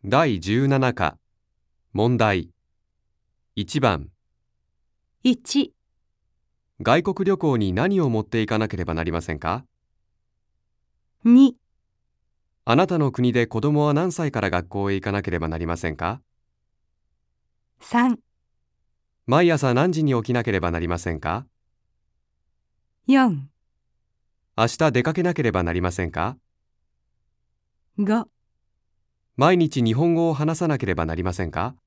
第17課、問題。1番、 1、 外国旅行に何を持っていかなければなりませんか？ 2、 あなたの国で子供は何歳から学校へ行かなければなりませんか？ 3、 毎朝何時に起きなければなりませんか？ 4、 明日出かけなければなりませんか？ 5 毎日日本語を話さなければなりませんか？